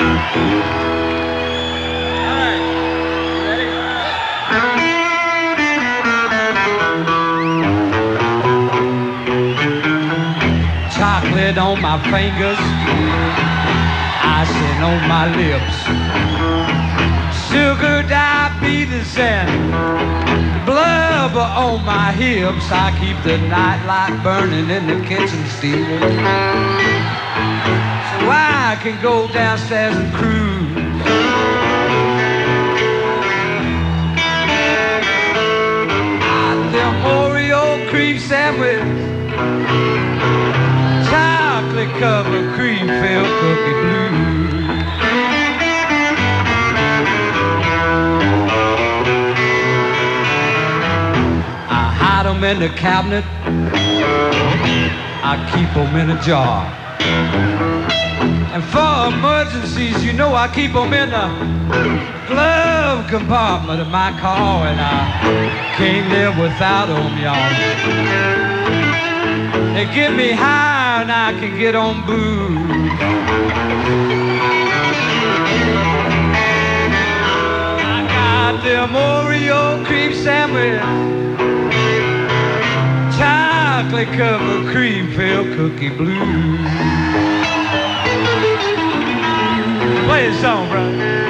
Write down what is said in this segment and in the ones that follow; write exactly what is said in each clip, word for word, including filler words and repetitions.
Chocolate on my fingers, icing on my lips, sugar, diabetes, and blubber on my hips. I keep the nightlight burning in the kitchen steamer, so I can go downstairs and cruise. I them Oreo cream sandwich, chocolate covered cream filled cookie blues. I hide them in the cabinet, I keep them in a jar. And for emergencies, you know I keep them in the glove compartment of my car. And I can't live without them, y'all. They get me high and I can get on booze. I got them Oreo cream sandwich, chocolate covered cream filled cookie blues. Play a song, brother.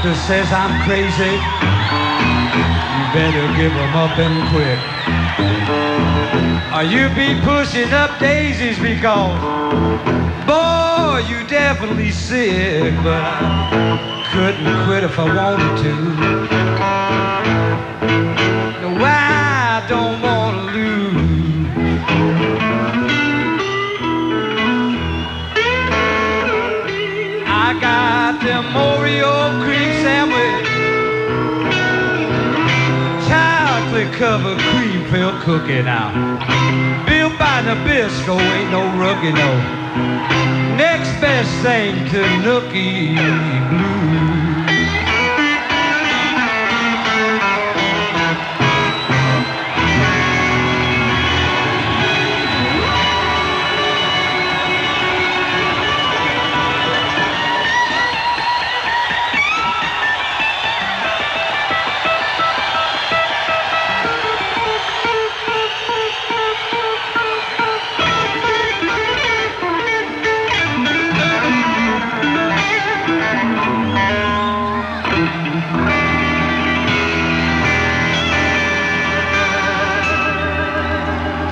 doctor says I'm crazy. You better give him up and quick. Or you be pushing up daisies because, boy, you definitely sick. But I couldn't quit if I wanted to. No, I don't want to lose. I got them Oreo cream sandwich, chocolate covered cream filled cookie now. Built by Nabisco, ain't no rookie, no. Next best thing to Nookie Blue.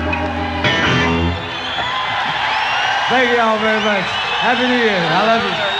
Thank you all very much. Happy New Year. I love you.